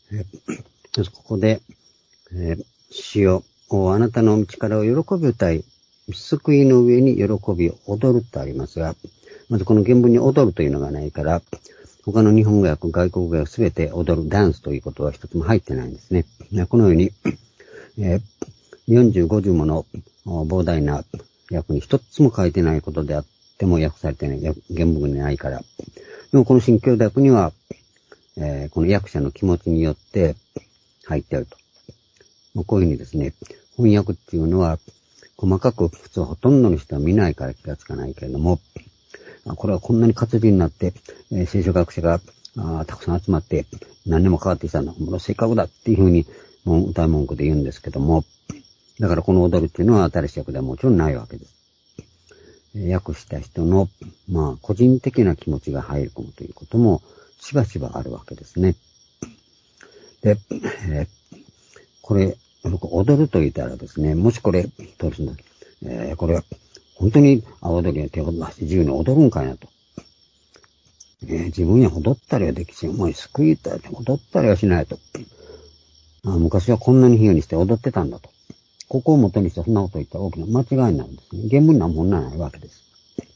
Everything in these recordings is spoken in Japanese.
ここで、主よ、あなたの力を喜び歌い、救いの上に喜びを踊るとありますが、まずこの原文に踊るというのがないから、他の日本語訳、外国語訳すべて踊る、ダンスということは一つも入ってないんですね。このように、40、50もの膨大な訳に一つも書いてないことであっても訳されてない、原文にないから。でもこの新教訳には、この訳者の気持ちによって入っていると。こういうふうにですね、翻訳っていうのは細かく普通ほとんどの人は見ないから気がつかないけれども、これはこんなに活字になって、聖書学者がたくさん集まって何年も変わってきたんだ、もの正確だっていうふうに歌い文句で言うんですけども、だからこの踊るっていうのは新しい訳ではもちろんないわけです。訳した人の、個人的な気持ちが入り込むということもしばしばあるわけですね。で、これ、僕踊ると言ったらですね、もしこれ、どうするんだ、これは本当に踊りを手を出して自由に踊るんかいなと。自分や踊ったりはできし、もう救いたい踊ったりはしないと。昔はこんなに比喩にして踊ってたんだと。ここを元にしてそんなこと言ったら大きな間違いになるんですね。原文にはもんないわけです。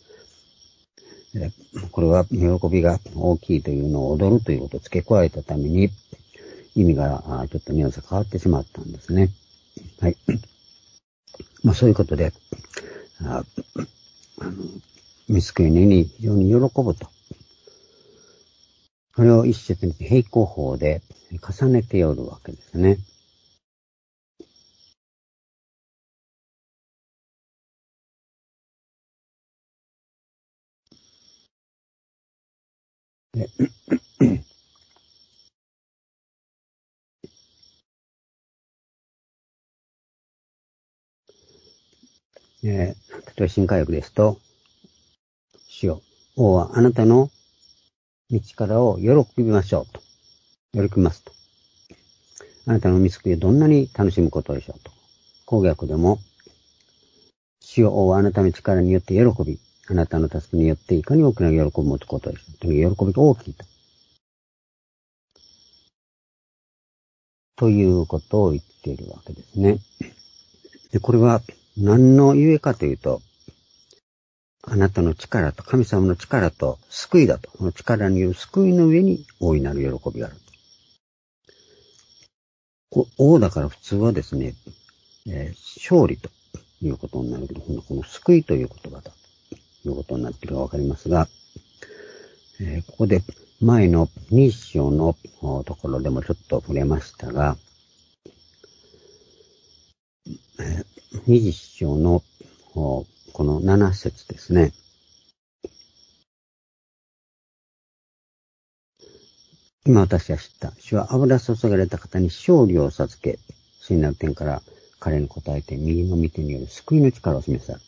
これは喜びが大きいというのを踊るということを付け加えたために、意味がちょっとニュアンスが変わってしまったんですね。はい。そういうことで、見つけに非常に喜ぶと。これを一節に平行法で重ねておるわけですね。例えば新科学ですと、主よ、王はあなたの道からを喜びましょうと。喜びますと。あなたの見つけをどんなに楽しむことでしょうと。公約でも、主よ、王はあなたの力によって喜び、あなたの助けによっていかに大きな喜びを持つことでしょう。という喜びが大きいと。ということを言っているわけですね。で、これは何のゆえかというと、あなたの力と神様の力と救いだと。この力による救いの上に大いなる喜びがある。王だから普通はですね、勝利ということになるけど、この救いという言葉だということになっているかわかりますが、ここで前の20章のところでもちょっと触れましたが、20章のこの7節ですね。今私は知った。主は油注がれた方に勝利を授け、聖なる点から彼に答えて右の御手による救いの力を示される。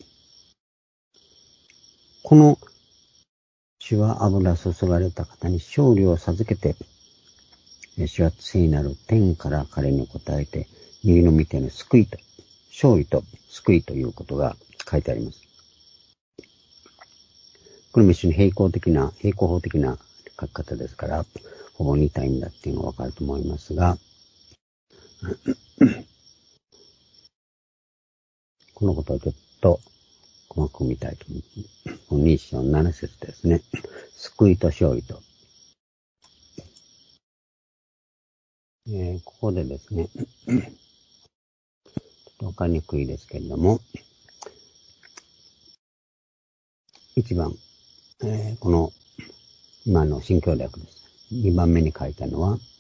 この主は油注がれた方に勝利を授けて、主は聖なる天から彼に答えて右の御手の救いと、勝利と救いということが書いてあります。これも一緒に平行法的な書き方ですから、ほぼ似た意味だっていうのがわかると思いますが、このことをちょっと細かく見たいと思います。この2章7節ですね。救いと勝利と。ここでですね、ちょっとわかりにくいですけれども、1番、この今の新教訳です。2番目に書いたのは、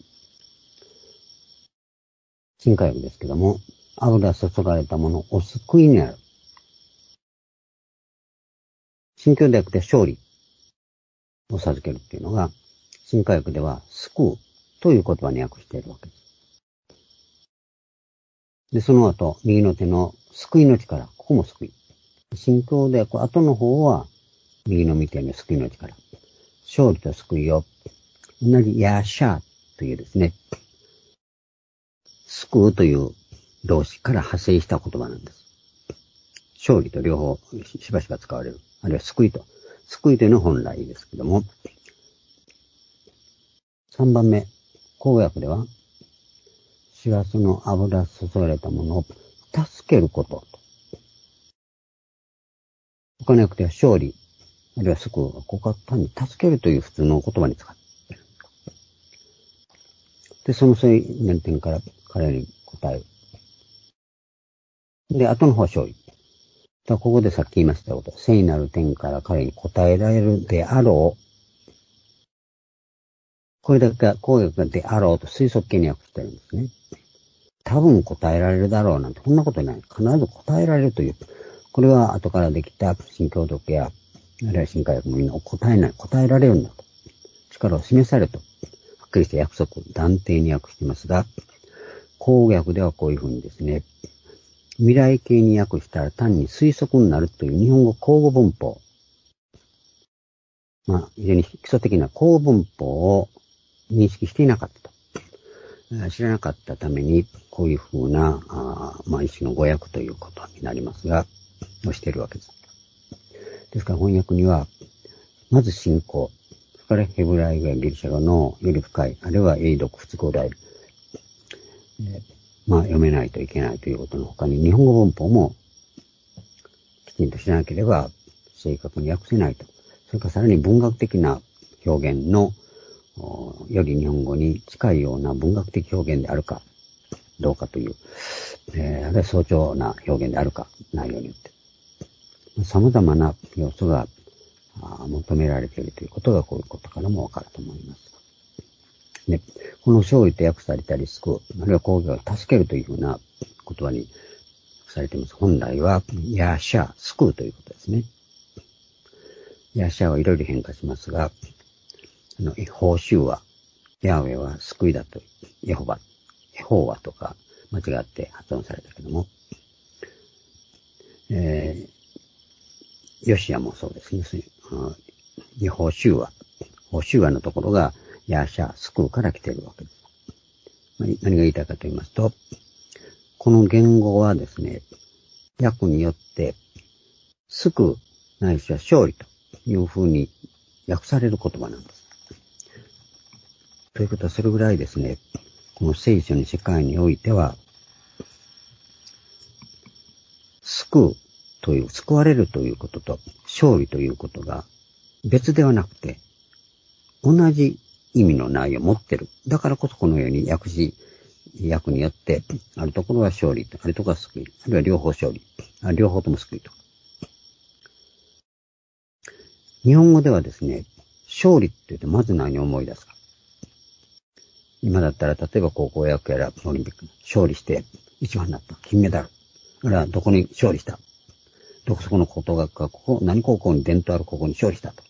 新科学ですけども、油注がれたものお救いになる。新教訳で勝利を授けるっていうのが、新科学では救うという言葉に訳しているわけです。で、その後、右の手の救いの力、ここも救い。新教で後の方は、右の御手の救いの力。勝利と救いを、同じヤーシャーというですね、救うという動詞から派生した言葉なんです。勝利と両方しばしば使われる。あるいは救いと。救いというのは本来ですけども。3番目。 公約では、死はその油注がれたものを助けることと。他の訳では勝利、あるいは救う。ここは単に助けるという普通の言葉に使っている。で、そういう念点から彼に答える。で、後の方は勝利。ここでさっき言いましたこと、聖なる点から彼に答えられるであろう。これだけ公約がであろうと推測形に訳してるんですね。多分答えられるだろうなんて、こんなことない。必ず答えられるという。これは後からできた新教読や、あるいは新科学もみんな答えられるんだと。力を示されると。はっきりした約束、断定に訳していますが、公訳ではこういうふうにですね、未来形に訳したら単に推測になるという日本語口語文法。非常に基礎的な口語文法を認識していなかったと。知らなかったために、こういうふうな、一種の語訳ということになりますが、をしているわけです。ですから翻訳には、まず信仰、それからヘブライ語やギリシャ語のより深い、あるいは英読不都合である。読めないといけないということの他に、日本語文法もきちんと知らなければ正確に訳せないと。それからさらに文学的な表現の、より日本語に近いような文学的表現であるかどうかという、あるいは早朝な表現であるか、内容によって。様々な要素が求められているということがこういうことからもわかると思います。で、この勝利と訳されたり救う、あるいは攻撃を助けるというふうな言葉に訳されています。本来は、ヤシャ、救うということですね。ヤシャはいろいろ変化しますが、報酬は、ヤーウェは救いだと、エホバとか間違って発音されたけども、ヨシアもそうですね。報酬はのところが、ヤーシャ、救うから来ているわけです。何が言いたいかと言いますと、この言語はですね、訳によって、救う、ないしは勝利というふうに訳される言葉なんです。ということはそれぐらいですね、この聖書の世界においては、救われるということと勝利ということが別ではなくて、同じ意味の内容を持っている。だからこそこのように訳によって、あるところは勝利と、あるところは救い、あるいは両方勝利、両方とも救いと。日本語ではですね、勝利って言うとまず何を思い出すか。今だったら、例えば高校野球やらオリンピック、勝利して一番になった、金メダル。あれはどこに勝利した。そこの高等学科、何高校に伝統ある高校に勝利したと。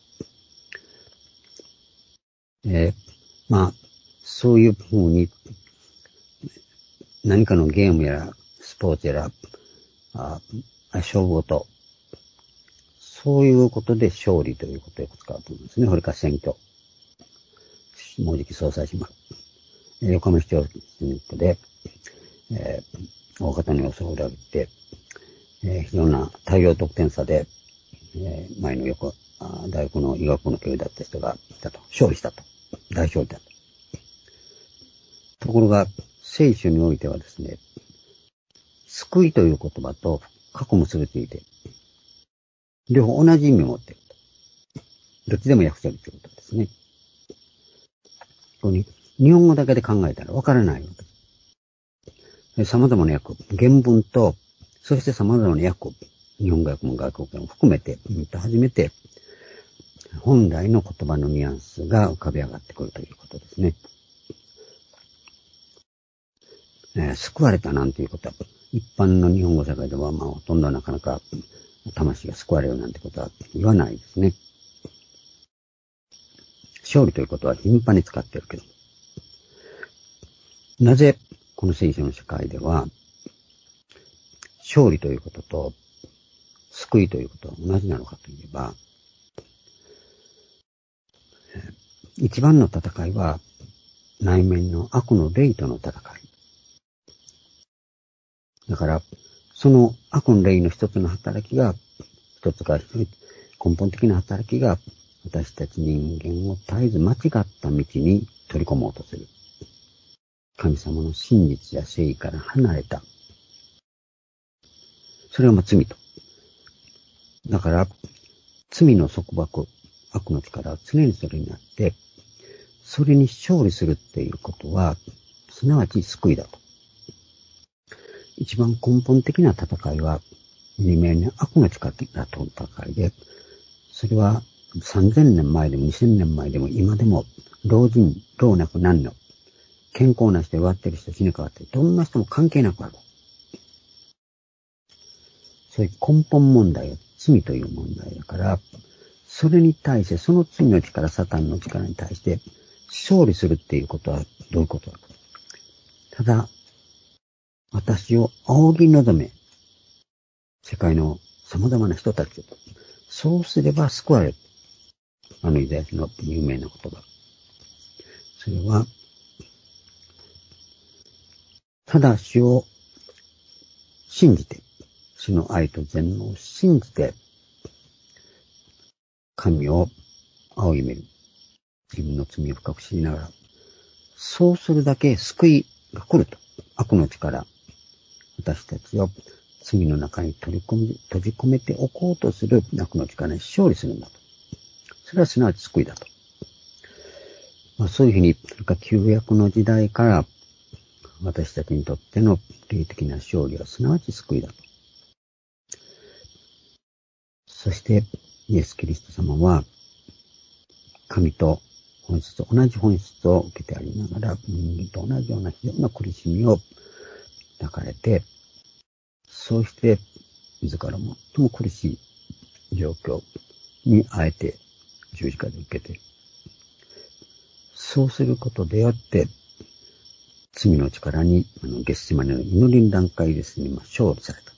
そういうふうに、何かのゲームやら、スポーツやら、勝負事、そういうことで勝利ということをよく使うと思うんですね。それから選挙。もうじき総裁します。横浜市長選挙で、大方の予想を裏切って、非常な大量得点差で、前の大学の医学部の教授だった人が勝利したと。大勝利だと。ところが、聖書においてはですね、救いという言葉と過去結びついて、両方同じ意味を持っていると。どっちでも訳せるということですね。ここに日本語だけで考えたらわからないわけです。様々な訳、原文と、そして様々な訳、日本語訳も外国語も含めて、初めて、本来の言葉のニュアンスが浮かび上がってくるということですね。救われたなんていうことは、一般の日本語社会では、ほとんどなかなか魂が救われるなんてことは言わないですね。勝利ということは頻繁に使っているけど。なぜ、この聖書の世界では、勝利ということと、救いということは同じなのかといえば、一番の戦いは、内面の悪の霊との戦い。だから、その悪の霊の一つが根本的な働きが、私たち人間を絶えず間違った道に取り込もうとする。 神様の真実や正義から離れた。それは罪と。だから、罪の束縛、悪の力は常にそれにあって、それに勝利するっていうことは、すなわち救いだと。一番根本的な戦いは、二面に悪の力との戦いで、それは3000年前でも2000年前でも今でも、老人、老若男女、健康な人、弱ってる人、死に変わってる、どんな人も関係なくある。そういう根本問題は罪という問題だから、それに対して、その罪の力、サタンの力に対して、勝利するっていうことはどういうことだと。ただ、私を仰ぎ望め、世界の様々な人たちを、そうすれば救われる。イザヤ書の有名な言葉。それは、ただ主を信じて、主の愛と全能を信じて、神を仰ぎ見る。自分の罪を深く知りながら、そうするだけ救いが来ると。悪の力、私たちを罪の中に閉じ込めておこうとする悪の力に勝利するんだと。それはすなわち救いだと。そういうふうに、旧約の時代から私たちにとっての霊的な勝利はすなわち救いだと。そして、イエス・キリスト様は、神と同じ本質を受けてありながら、人間と同じような非常な苦しみを抱かれて、そうして自ら最も苦しい状況にあえて十字架で受けて、そうすることであって、罪の力に、ゲッセマネの祈りの段階ですね、勝利されたと。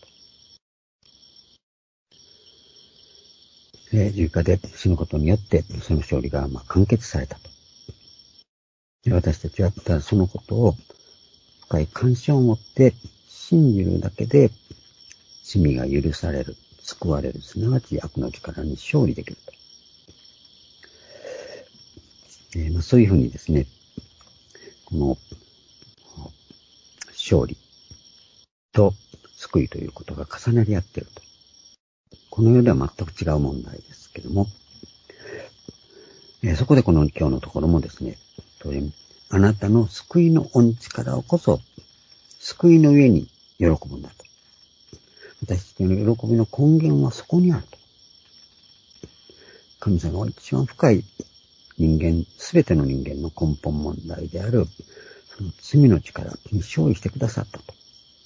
十字架で死ぬことによって、その勝利が完結されたと。で、私たちは、ただそのことを深い関心を持って信じるだけで、罪が許される、救われる、すなわち悪の力に勝利できると。そういうふうにですね、この勝利と救いということが重なり合っていると。この世では全く違う問題ですけども、そこでこの今日のところもですね、あなたの救いの恩力をこそ、救いの上に喜ぶんだと。私たちの喜びの根源はそこにあると。神様は一番深い人間、すべての人間の根本問題である、その罪の力に勝利してくださったと。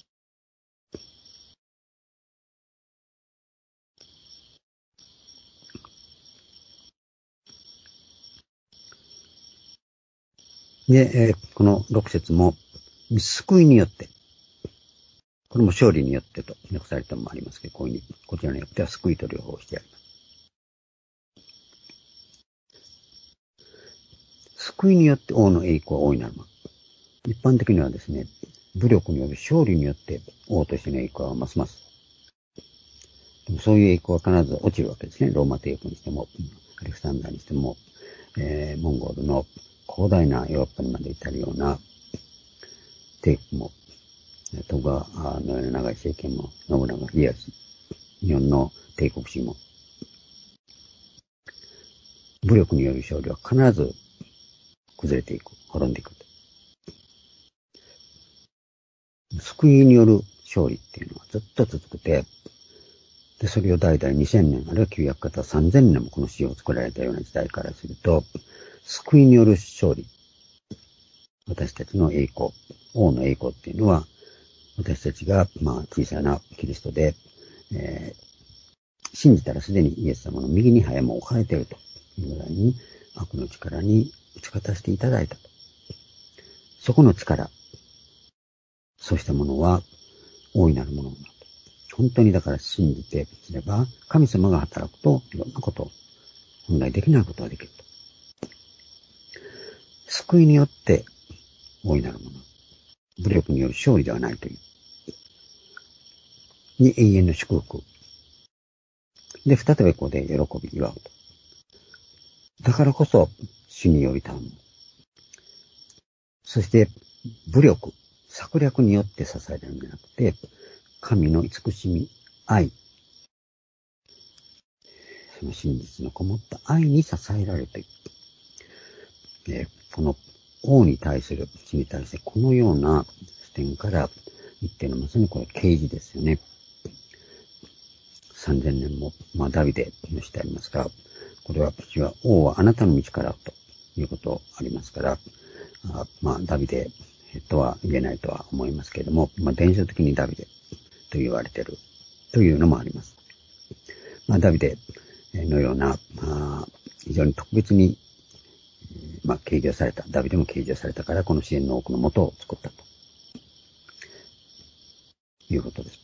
で、この6節も、救いによって、これも勝利によってと訳されたのもありますけど、こちらによっては救いと両方してあります。救いによって王の栄光は大いなるもの。一般的にはですね、武力による勝利によって王としての栄光はますます。でもそういう栄光は必ず落ちるわけですね。ローマ帝国にしても、アレクサンダーにしても、モンゴルの広大なヨーロッパにまで至るような帝国も、徳川のような長い政権も、信長、家康、日本の帝国主義も、武力による勝利は必ず崩れていく、滅んでいく。救いによる勝利っていうのはずっと続くて、で、それを代々2000年、あるいは旧約から3000年もこの詩を作られたような時代からすると、救いによる勝利。私たちの栄光、王の栄光っていうのは、私たちが、小さなキリストで、信じたらすでにイエス様の右に早も置かれているというぐらいに、悪の力に打ち勝たせていただいたと。そこの力、そうしたものは大いなるものだと。本当にだから信じてすれば、神様が働くといろんなこと、本来できないことができると。救いによって大いなるもの。武力による勝利ではないという。に永遠の祝福。で、再びここで喜び祝うと。だからこそ、主により頼む。そして、 武力、策略によって支えられるんじゃなくて、神の慈しみ、愛、その真実のこもった愛に支えられるという。この王に対する、死に対してこのような視点から言っているのはまさにこれ啓示ですよね。3000年も、ダビデのしてありますが、これは私は王はあなたの道からということありますから、ダビデとは言えないとは思いますけれども、伝承的にダビデと言われているというのもあります。ダビデのような、非常に特別に、啓示された、ダビデも啓示されたから、この支援の多くの元を作ったということです。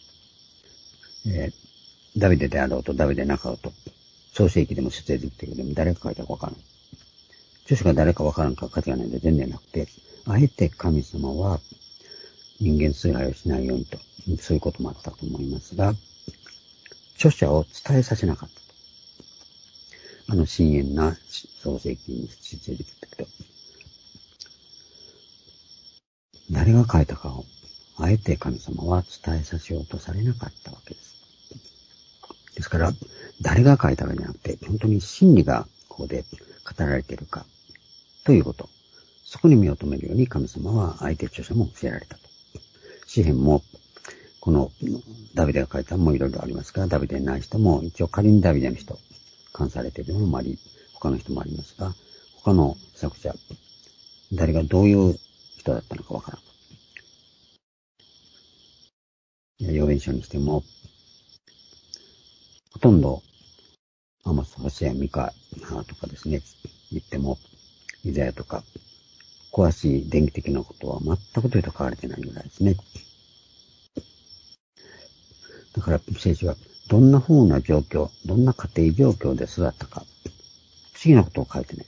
ダビデであろうと、ダビデなかろうと、創世記でも出エジプトでも誰が書いたかわからない。著者が誰かわからんか価値がないので全然なくて、あえて神様は人間崇拝をしないようにと、そういうこともあったと思いますが、著者を伝えさせなかったと。深遠な創世記に出エジプトと、誰が書いたかを、あえて神様は伝えさせようとされなかったわけです。ですから、誰が書いたかじゃなくて、本当に真理がここで語られているか、ということ。そこに目を留めるように神様は相手著者も教えられたと。詩篇も、このダビデが書いたのもいろいろありますが、ダビデない人も、一応仮にダビデの人、関されているのもあり、他の人もありますが、他の作者、誰がどういう人だったのかわからん。預言書にしても、ほとんど、アモス、ホセア、ミカとかですね、言っても、イザヤとか、詳しい電気的なことは全くというと書かれてないぐらいですね。だから、聖書はどんな風な状況、どんな家庭状況で育ったか、不思議なことを書いてない。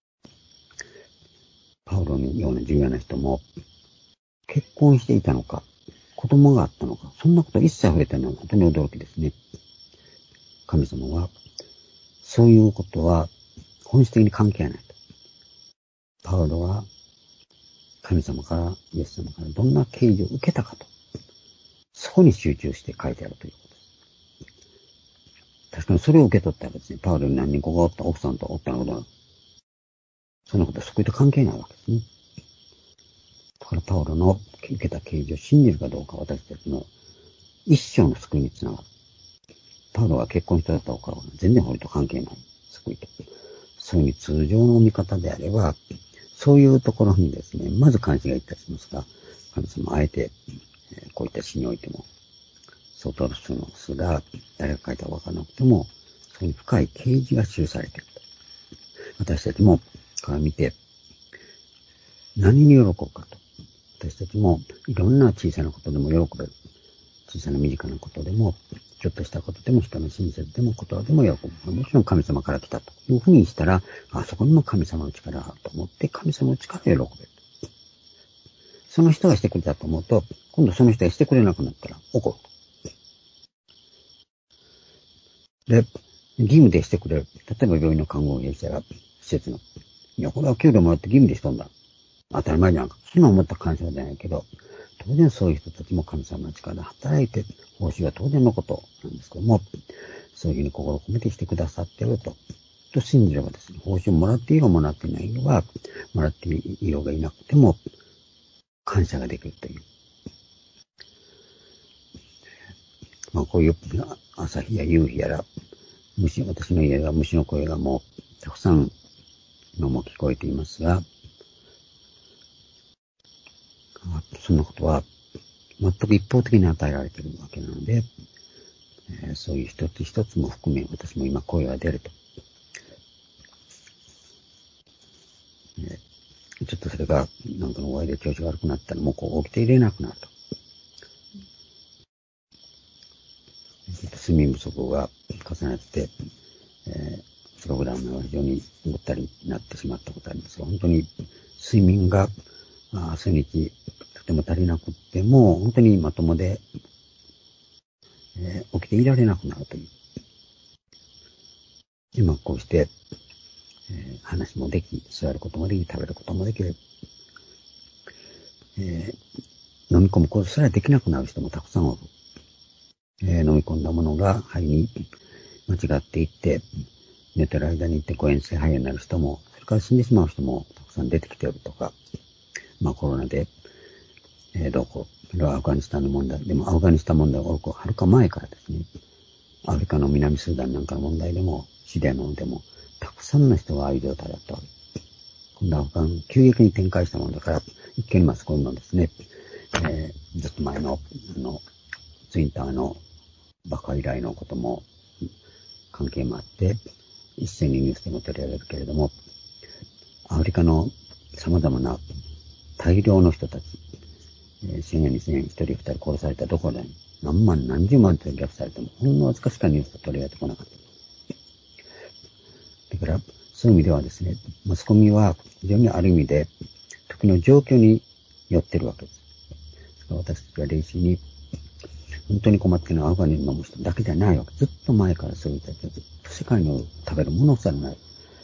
パウロのような重要な人も、結婚していたのか、子供があったのか、そんなこと一切触れてないのは本当に驚きですね。神様は、そういうことは本質的に関係ないと。パウロは神様から、イエス様からどんな啓示を受けたかと。そこに集中して書いてあるということです。確かにそれを受け取ったらですね、パウロに何人子がおった、奥さんとおったのことは、そんなことはそこと関係ないわけですね。だからパウロの受けた啓示を信じるかどうか私たちの一生の救いにつながる。パウロが結婚したとかは全然これと関係ない救いと。そういう通常の見方であれば、そういうところにですね、まず関心がいったりしますが、神様あえて、こういった詩においても、ソトロスの詩が誰が書いたかわからなくても、そういう深い啓示が記されていると。私たちも、これを見て、何に喜ぶかと。私たちも、いろんな小さなことでも喜べる。小さな身近なことでも、ちょっとしたことでも、人の親切でも、ことでも喜ぶ。もちろん神様から来たというふうにしたら、そこにも神様の力があると思って、神様の力で喜べる。その人がしてくれたと思うと、今度その人がしてくれなくなったら怒る。で、義務でしてくれる。例えば病院の看護師者が施設の。いや、これは給料もらって義務でしとんだ。当たり前じゃんか。そんな思った感謝じゃないけど、当然そういう人たちも神様の力で働いて、報酬は当然のことなんですけども、そういうふうに心を込めてしてくださっていると信じればですね、報酬をもらっていようもらっていないのは、もらっていようがいなくても、感謝ができるという。こういう朝日や夕日やら、私の家が虫の声がもうたくさん今も聞こえていますが、そんなことは全く一方的に与えられているわけなので、そういう一つ一つも含め、私も今声が出ると。ちょっとそれがなんかのお会いで調子が悪くなったらもう起きていれなくなると。睡眠不足が重なって、プログラムが非常にぐったりになってしまったことありますが、本当に睡眠が数日とても足りなくっても、本当にまともで、起きていられなくなるという。今こうして、話もでき、座ることもでき、食べることもできる。 飲み込むことすらできなくなる人もたくさんおる。飲み込んだものが肺に間違っていって、寝てる間に誤嚥性肺炎になる人も、それから死んでしまう人もたくさん出てきているとか、コロナで、どうこう、これはアフガニスタンの問題。でもアフガニスタン問題ははるか前からですね、アフリカの南スーダンなんかの問題でも、シリアのでも、たくさんの人がああいう状態だったわけです。今度はアフガン、急激に展開したものだから、一見マスコミもですね、ずっと前の、ツインターの爆破以来のことも関係もあって、一斉にニュースでも取り上げるけれども、アフリカの様々な大量の人たち、1000円、2000円、1人2人殺されたどころで何万何十万と虐されても、ほんのわずかしかニュースで取り上げてこなかった。だから、そういう意味ではですね、マスコミは非常にある意味で、時の状況に寄ってるわけです。私たちは冷静に、本当に困っているのはアフガニスタンの人だけじゃないわけ。ずっと前からそういう人たちはずっと世界の食べるものさえない。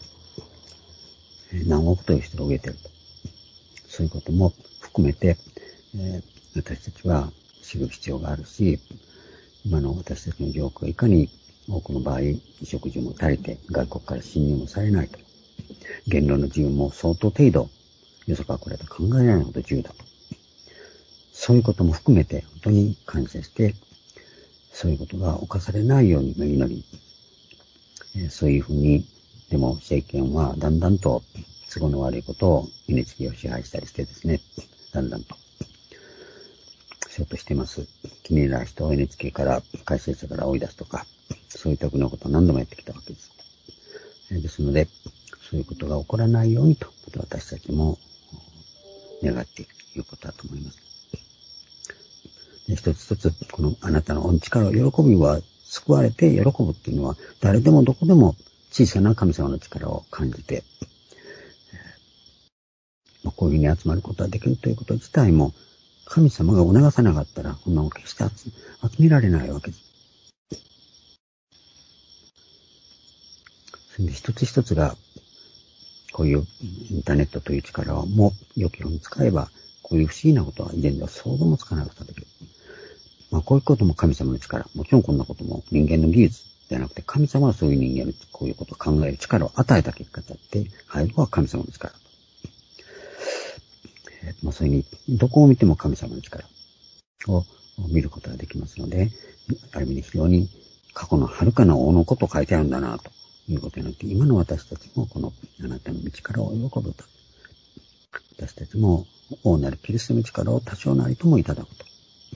何億という人が飢えてると。そういうことも含めて、私たちは知る必要があるし、今の私たちの状況がいかに多くの場合、衣食住も足りて、外国から侵入もされないと。言論の自由も相当程度、よそからこれと考えられないほど自由だと。そういうことも含めて、本当に感謝して、そういうことが犯されないように祈り、そういうふうに、でも政権はだんだんと都合の悪いことを NHK を支配したりしてですね、だんだんとしようとしています。気に入らない人を NHK から会社から追い出すとか、そういった国のことを何度もやってきたわけです。ですので、そういうことが起こらないようにと、私たちも願っていくということだと思います。一つ一つ、このあなたの御力を喜びは救われて喜ぶっていうのは、誰でもどこでも小さな神様の力を感じて、こういうふうに集まることができるということ自体も、神様が促さなかったら、こんなの決して集められないわけです。それで一つ一つが、こういうインターネットという力をも良きように使えば、こういう不思議なことは以前では想像もつかなかったできる。こういうことも神様の力。もちろんこんなことも人間の技術じゃなくて、神様はそういう人間にこういうことを考える力を与えた結果だって、背後は神様の力と。そういうふうに、どこを見ても神様の力を見ることができますので、ある意味で非常に過去の遥かな王のことを書いてあるんだな、ということになって、今の私たちもこのあなたの力を喜ぶと。私たちも王なるキリストの力を多少なりともいただくと。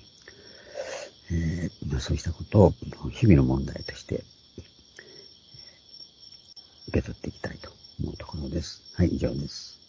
そうしたことを日々の問題として受け取っていきたいと思うところです。はい、以上です。